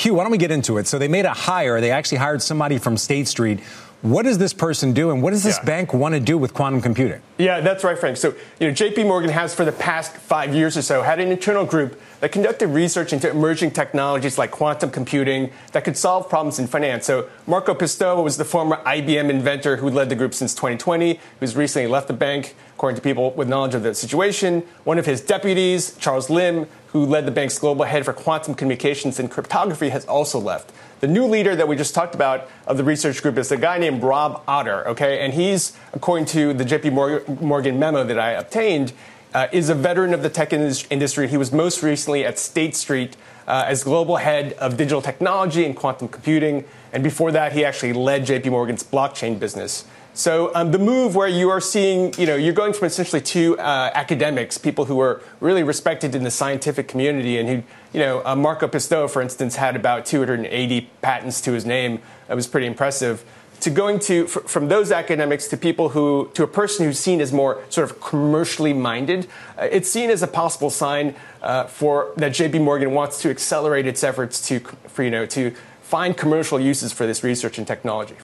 Q, why don't we get into it? So they made a hire. They actually hired somebody from State Street. What does this person do, and what does this bank want to do with quantum computing? Yeah, that's right, Frank. So, J.P. Morgan has, for the past 5 years or so, had an internal group that conducted research into emerging technologies like quantum computing that could solve problems in finance. So Marco Pistoia was the former IBM inventor who led the group since 2020, who's recently left the bank, according to people with knowledge of the situation. One of his deputies, Charles Lim, who led the bank's global head for quantum communications and cryptography, has also left. The new leader that we just talked about of the research group is a guy named Rob Otter, okay? And he's, according to the J.P. Morgan memo that I obtained, is a veteran of the tech industry. He was most recently at State Street as global head of digital technology and quantum computing. And before that, he actually led J.P. Morgan's blockchain business. So the move where you are seeing, you're going from essentially two academics, people who are really respected in the scientific community and who, Marco Pistoia, for instance, had about 280 patents to his name. That was pretty impressive. To going from those academics to to a person who's seen as more sort of commercially minded, it's seen as a possible sign that J.P. Morgan wants to accelerate its efforts to find commercial uses for this research and technology.